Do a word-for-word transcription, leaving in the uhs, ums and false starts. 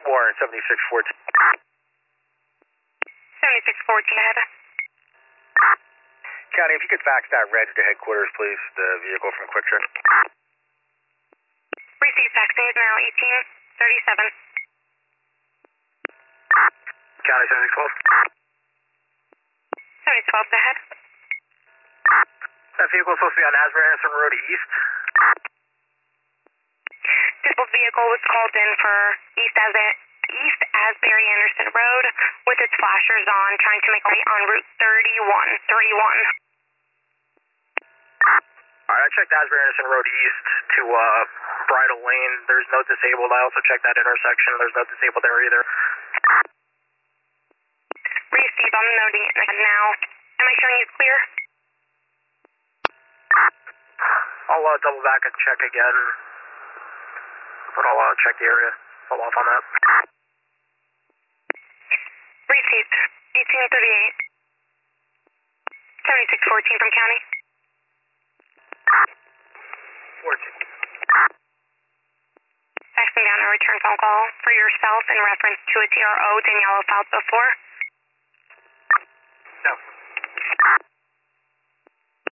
Warren, seventy-six fourteen. seventy-six fourteen ahead. County, if you could fax that reg to headquarters, please, the vehicle from Quick Trip. Received, faxing is now eighteen thirty-seven. County, seventy twelve. seventy twelve ahead. That vehicle is supposed to be on Asbury Anderson Road East. This vehicle was called in for East Asbury, East Asbury Anderson Road with its flashers on, trying to make a right on Route thirty-one. thirty-one. Alright, I checked Asbury Anderson Road East to uh, Bridle Lane. There's no disabled. I also checked that intersection. There's no disabled there either. Received, I'm noting it now. Am I showing you clear? I'll uh, double back and check again. But I'll uh, check the area. Hold off on that. Received, eighteen thirty-eight. seventy-six fourteen from county. fourteen. Faxing down a return phone call for yourself in reference to a T R O Daniela filed before.